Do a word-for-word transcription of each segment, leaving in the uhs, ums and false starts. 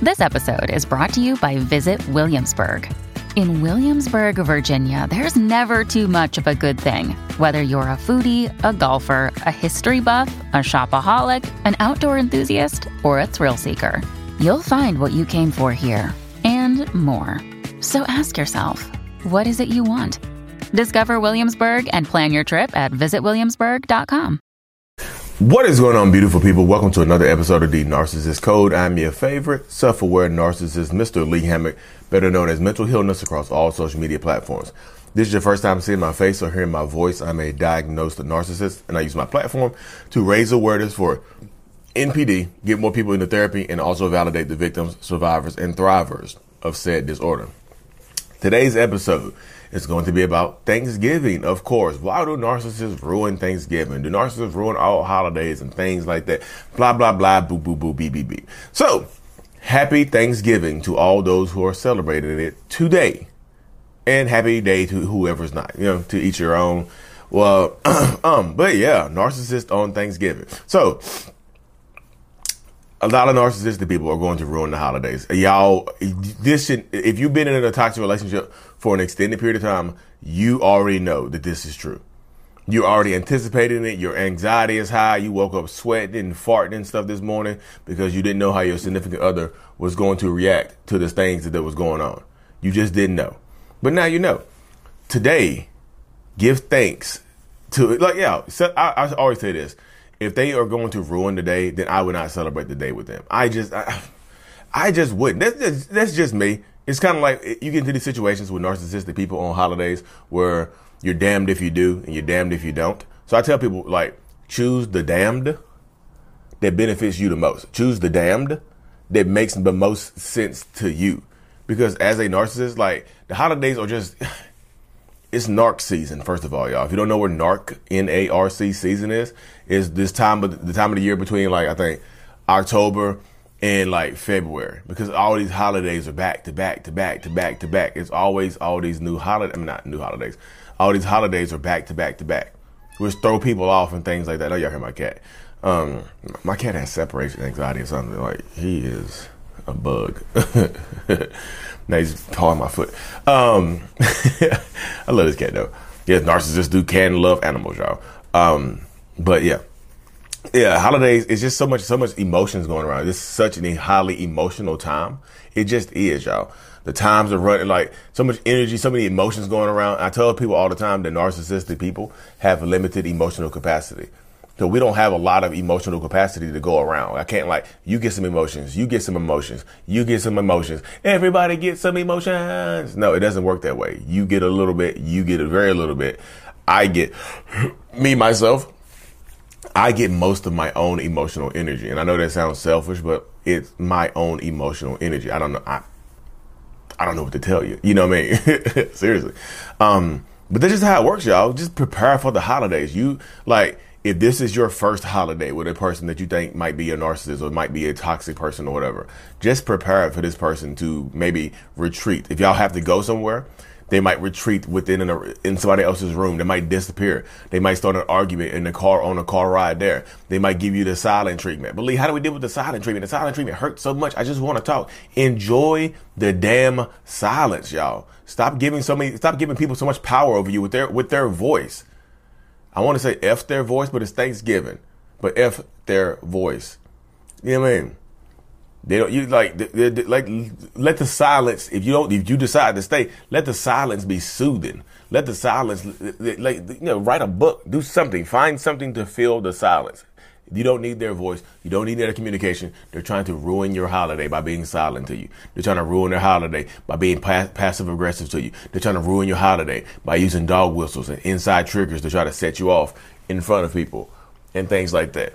This episode is brought to you by Visit Williamsburg. In Williamsburg, Virginia, there's never too much of a good thing. Whether you're a foodie, a golfer, a history buff, a shopaholic, an outdoor enthusiast, or a thrill seeker, you'll find what you came for here and more. So ask yourself, what is it you want? Discover Williamsburg and plan your trip at visit williamsburg dot com. What is going on, beautiful people? Welcome to another episode of The Narcissist Code. I'm your favorite self-aware narcissist, Mister Lee Hammock, better known as Mental Healness, across all social media platforms. This is your first time seeing my face or hearing my voice. I'm a diagnosed narcissist, and I use my platform to raise awareness for N P D, get more people into therapy, and also validate the victims, survivors, and thrivers of said disorder. Today's episode is going to be about Thanksgiving, of course. Why do narcissists ruin Thanksgiving? Do narcissists ruin all holidays and things like that? Blah, blah, blah, boo, boo, boo, beep, beep, beep. So, happy Thanksgiving to all those who are celebrating it today. And happy day to whoever's not, you know, to each your own. Well, um, but yeah, narcissists on Thanksgiving. So, a lot of narcissistic people are going to ruin the holidays. Y'all, this should, if you've been in a toxic relationship for an extended period of time, you already know that this is true. You're already anticipating it. Your anxiety is high. You woke up sweating and farting and stuff this morning because you didn't know how your significant other was going to react to the things that, that was going on. You just didn't know. But now you know. Today, give thanks to, like, yeah, I, I always say this. If they are going to ruin the day, then I would not celebrate the day with them. I just, I, I just wouldn't. That's just, that's just me. It's kind of like you get into these situations with narcissistic people on holidays where you're damned if you do and you're damned if you don't. So I tell people, like, choose the damned that benefits you the most. Choose the damned that makes the most sense to you. Because as a narcissist, like, the holidays are just, it's narc season, first of all, y'all. If you don't know where narc, N A R C season is, is this time of the time of the year between, like, I think October and like February, because all these holidays are back to back to back to back to back. It's always all these new holidays. I mean, not new holidays. All these holidays are back to back to back, which throw people off and things like that. Oh, y'all hear my cat? Um, my cat has separation anxiety or something. Like, he is a bug. Now he's pawing my foot. Um, I love this cat though. Yeah, narcissists do can love animals, y'all. Um, but yeah. Yeah, holidays, it's just so much, so much emotions going around. It's such a highly emotional time. It just is, y'all. The times are running, like, so much energy, so many emotions going around. I tell people all the time that narcissistic people have limited emotional capacity. So we don't have a lot of emotional capacity to go around. I can't, like, you get some emotions, you get some emotions, you get some emotions. Everybody gets some emotions. No, it doesn't work that way. You get a little bit, you get a very little bit. I get, me, myself, I get most of my own emotional energy. And I know that sounds selfish, but it's my own emotional energy. I don't know. I, I don't know what to tell you. You know what I mean? Seriously. Um, but that's just how it works, y'all. Just prepare for the holidays. You, like, if this is your first holiday with a person that you think might be a narcissist or might be a toxic person or whatever, just prepare for this person to maybe retreat. If y'all have to go somewhere, they might retreat within an, in somebody else's room. They might disappear. They might start an argument in the car on a car ride there. They might give you the silent treatment. But Lee, how do we deal with the silent treatment? The silent treatment hurts so much. I just want to talk. Enjoy the damn silence, y'all. Stop giving so many. Stop giving people so much power over you with their with their voice. I want to say F their voice, but it's Thanksgiving. But F their voice. You know what I mean? They don't, you like, they, they, like, let the silence, if you don't, if you decide to stay, let the silence be soothing. Let the silence, like, you know, write a book, do something, find something to fill the silence. You don't need their voice. You don't need their communication. They're trying to ruin your holiday by being silent to you. They're trying to ruin their holiday by being pa- passive aggressive to you. They're trying to ruin your holiday by using dog whistles and inside triggers to try to set you off in front of people and things like that.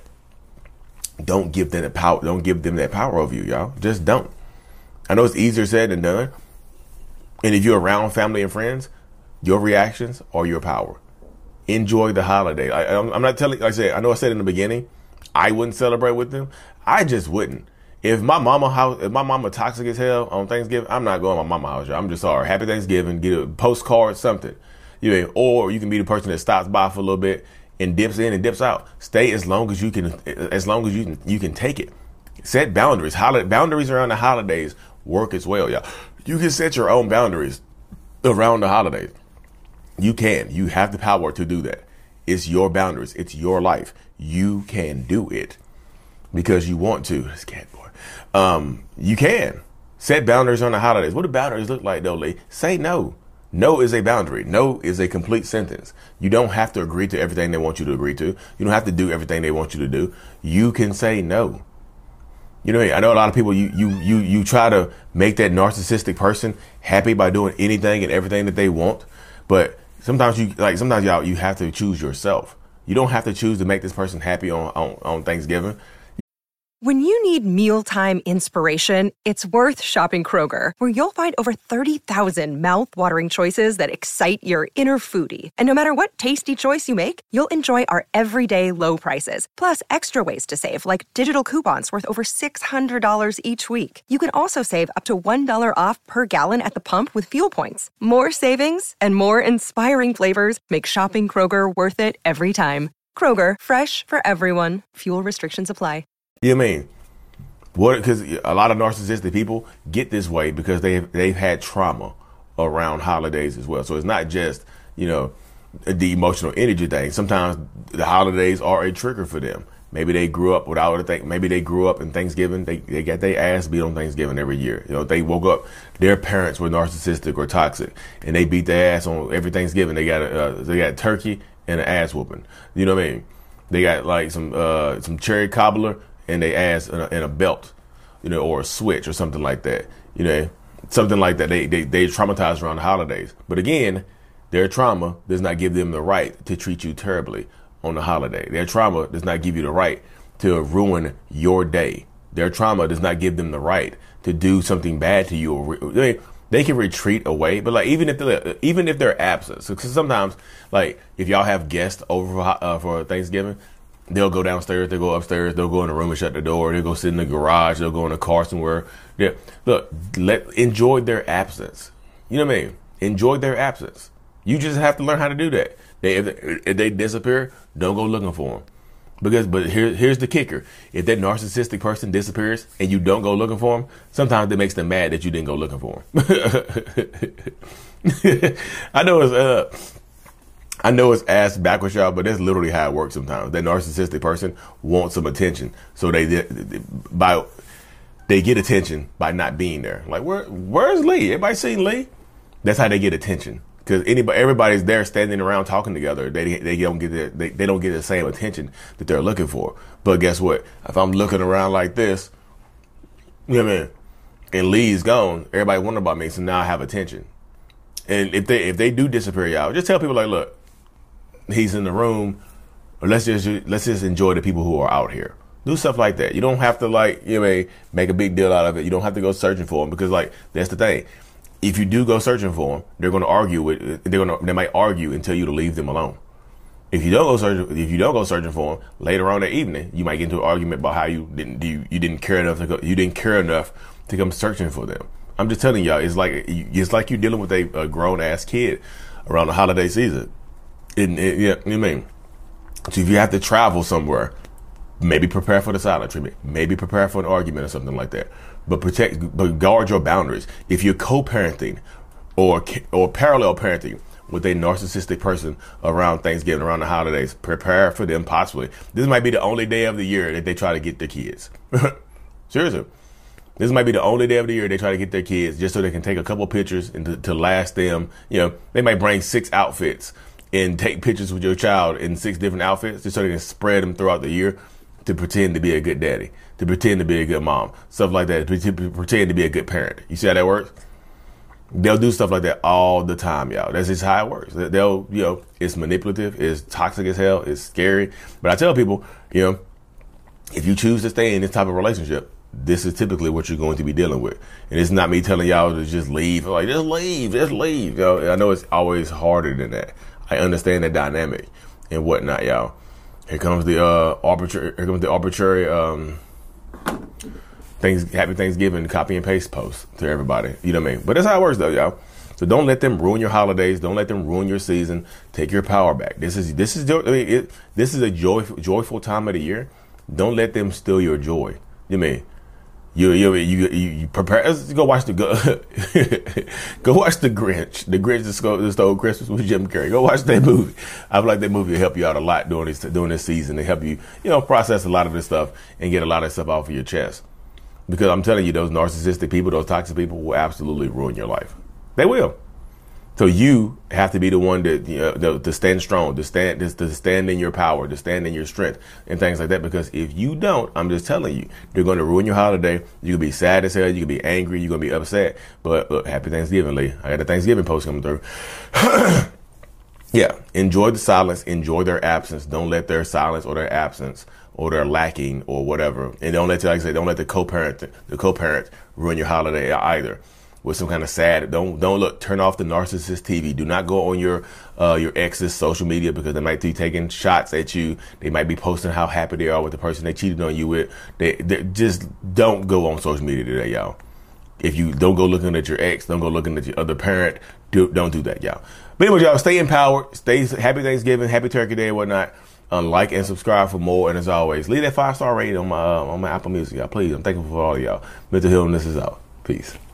Don't give them the power. Don't give them that power over you, y'all. Just don't. I know it's easier said than done. And if you're around family and friends, your reactions are your power. Enjoy the holiday. I, I'm, I'm not telling, like I said, I know I said in the beginning, I wouldn't celebrate with them. I just wouldn't. If my mama house, if my mama toxic as hell on Thanksgiving, I'm not going to my mama house, y'all. I'm just sorry. Happy Thanksgiving. Get a postcard, something. You know, or you can be the person that stops by for a little bit and dips in and dips out. Stay as long as you can, as long as you can, you can take it. Set boundaries. Holiday boundaries around the holidays work as well, y'all. You can set your own boundaries around the holidays. You can. You have the power to do that. It's your boundaries. It's your life. You can do it because you want to. This cat boy. Um, you can set boundaries on the holidays. What do boundaries look like, though, Lee? Say no. No is a boundary. No is a complete sentence. You don't have to agree to everything they want you to agree to. You don't have to do everything they want you to do. You can say no. You know, I know a lot of people, you, you, you, you try to make that narcissistic person happy by doing anything and everything that they want. But sometimes you like, sometimes y'all, you have to choose yourself. You don't have to choose to make this person happy on, on, on Thanksgiving. When you need mealtime inspiration, it's worth shopping Kroger, where you'll find over thirty thousand mouth-watering choices that excite your inner foodie. And no matter what tasty choice you make, you'll enjoy our everyday low prices, plus extra ways to save, like digital coupons worth over six hundred dollars each week. You can also save up to one dollar off per gallon at the pump with fuel points. More savings and more inspiring flavors make shopping Kroger worth it every time. Kroger, fresh for everyone. Fuel restrictions apply. You know what I mean? What? Because a lot of narcissistic people get this way because they've they've had trauma around holidays as well. So it's not just, you know, the emotional energy thing. Sometimes the holidays are a trigger for them. Maybe they grew up without a thing. Maybe they grew up in Thanksgiving. They they got their ass beat on Thanksgiving every year. You know, they woke up, their parents were narcissistic or toxic, and they beat their ass on every Thanksgiving. They got a, uh, they got turkey and an ass whooping. You know what I mean? They got like some uh, some cherry cobbler and they ass in a, in a belt, you know, or a switch or something like that. You know, something like that. They they they traumatized around the holidays. But again, their trauma does not give them the right to treat you terribly on the holiday. Their trauma does not give you the right to ruin your day. Their trauma does not give them the right to do something bad to you. Or they, they can retreat away, but like even if they're, even if they're absent, so cause sometimes like if y'all have guests over for, uh, for Thanksgiving, they'll go downstairs, they'll go upstairs, they'll go in the room and shut the door, they'll go sit in the garage, they'll go in the car somewhere. Yeah, look, let enjoy their absence. You know what I mean? Enjoy their absence. You just have to learn how to do that. They, if, if they disappear, don't go looking for them. Because, but here, here's the kicker. If that narcissistic person disappears and you don't go looking for them, sometimes it makes them mad that you didn't go looking for them. I know it's, uh, I know it's ass backwards, y'all, but that's literally how it works sometimes. That narcissistic person wants some attention. So they, they, by, they get attention by not being there. Like, where, where's Lee? Everybody seen Lee? That's how they get attention. Because anybody, everybody's there standing around talking together. They they don't get the, they, they don't get the same attention that they're looking for. But guess what? If I'm looking around like this, you know what I mean? And Lee's gone, everybody wonder about me. So now I have attention. And if they if they do disappear, y'all, just tell people like, look, he's in the room. Or let's just let's just enjoy the people who are out here. Do stuff like that. You don't have to like you know make a big deal out of it. You don't have to go searching for them because like that's the thing. If you do go searching for them, they're going to argue with. They're going to. They might argue and tell you to leave them alone. If you don't go searching, if you don't go searching for them later on that evening, you might get into an argument about how you didn't you, you didn't care enough to go, you didn't care enough to come searching for them. I'm just telling y'all, it's like it's like you're dealing with a, a grown ass kid around the holiday season. And, and, yeah, you know what I mean. So if you have to travel somewhere, maybe prepare for the silent treatment. Maybe prepare for an argument or something like that. But protect, but guard your boundaries. If you're co-parenting or or parallel parenting with a narcissistic person around Thanksgiving, around the holidays, prepare for them possibly. This might be the only day of the year that they try to get their kids. Seriously. This might be the only day of the year they try to get their kids just so they can take a couple pictures and to, to last them. You know, they might bring six outfits and take pictures with your child in six different outfits just so they can spread them throughout the year to pretend to be a good daddy, to pretend to be a good mom, stuff like that, to pretend to be a good parent. You see how that works? They'll do stuff like that all the time, y'all. That's just how it works. They'll, you know, it's manipulative, it's toxic as hell, it's scary. But I tell people, you know, if you choose to stay in this type of relationship, this is typically what you're going to be dealing with. And it's not me telling y'all to just leave. Like, just leave, just leave. You know, I know it's always harder than that. I understand the dynamic and whatnot, y'all. Here comes the uh, arbitrary. Here comes the arbitrary. Um, things. Happy Thanksgiving. Copy and paste post to everybody. You know what I mean? But that's how it works, though, y'all. So don't let them ruin your holidays. Don't let them ruin your season. Take your power back. This is this is I mean, it, this is a joyful joyful time of the year. Don't let them steal your joy. You know what I mean? You you you you, you prepare. Let's go watch the go, go watch the Grinch. The Grinch that stole, that stole Christmas with Jim Carrey. Go watch that movie. I feel like that movie will help you out a lot during this during this season. To help you, you know, process a lot of this stuff and get a lot of stuff off of your chest. Because I'm telling you, those narcissistic people, those toxic people, will absolutely ruin your life. They will. So you have to be the one that, you know, to, to stand strong, to stand, to, to stand in your power, to stand in your strength, and things like that. Because if you don't, I'm just telling you, they're going to ruin your holiday. You can be sad as hell. You can be angry. You're going to be upset. But look, happy Thanksgiving, Lee. I got a Thanksgiving post coming through. Yeah, enjoy the silence. Enjoy their absence. Don't let their silence or their absence or their lacking or whatever, and don't let, like I say, don't let the co-parent, the co-parent ruin your holiday either. With some kind of sad, don't don't look. Turn off the narcissist T V. Do not go on your uh, your ex's social media, because they might be taking shots at you. They might be posting how happy they are with the person they cheated on you with. They, they just don't go on social media today, y'all. If you don't go looking at your ex, don't go looking at your other parent. Do, don't do that, y'all. But anyway, y'all, stay empowered. Stay happy Thanksgiving, happy Turkey Day, and whatnot. Um, like and subscribe for more. And as always, leave that five star rating on my uh, on my Apple Music, y'all. Please, I'm thankful for all of y'all. Mental Healness is out. Peace.